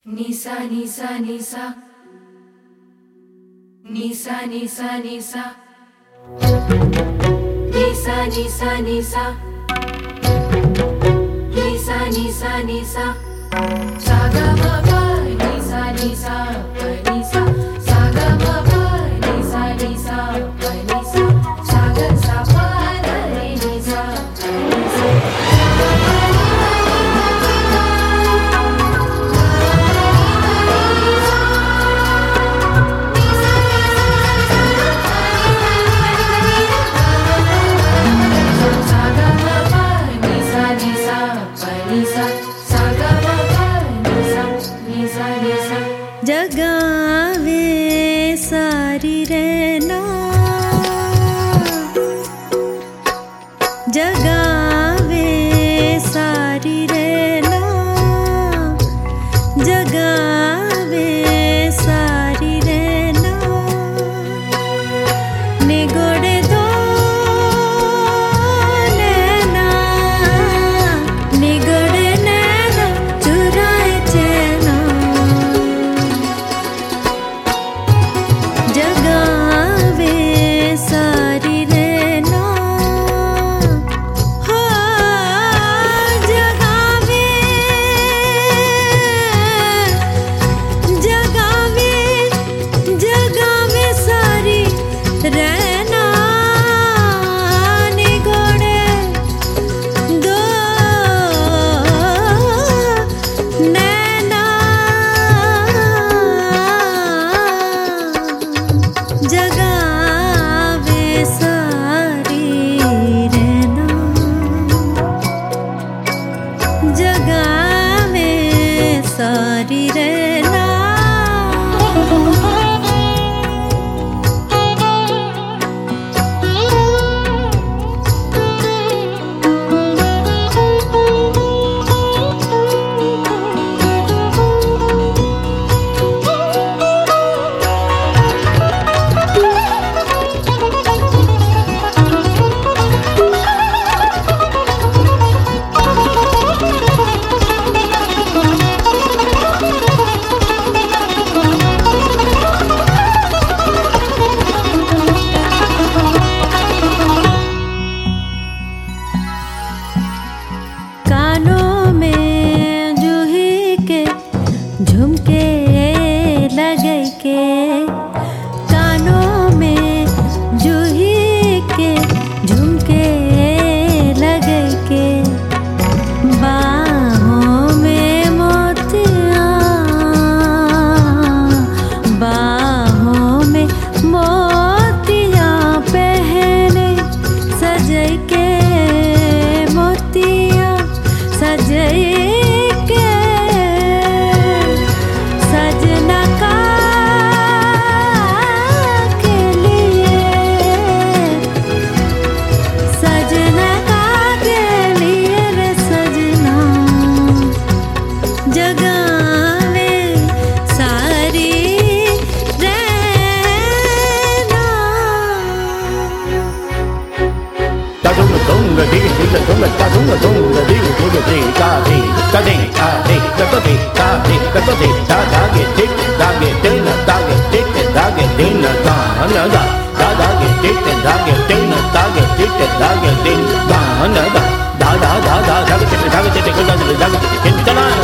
Nisa nisa nisa nisa nisa nisa nisa nisa nisa nisa nisa nisa saga ma pa nisa nisa pa nisa saga ma pa nisa nisa pa nisa saga sa pa re nisa pa nisa. जगावे सारी रहना जगावे सारी रहना जगावे सारी रहना निगोड़े दो नैना निगोड़े नैना चुराए चैना जगावे सारी रहना हो जगावे जगावे जगावे सारी रहना निगोड़े दो नैना जगावे सारी रहना जगावे सारी रहना कानों में जूही के झुमके लगे के कानों में जूही के झुमके लगे के बाहों में मोतियां बाहों में मोतियां पहने सजे के मोतियां सजे के सजना का के लिए सजना का के लिए रे सजना जगावे सारी रहना Dunga dunga dee dunga dunga da dunga dunga dee dunga dee da dee da dee da dee da dee da dee da dee da da get tick da get dinner da get tick da get dinner da na da da get tick da get dinner da get tick da get dinner da na da get tick da get tick da get dinner da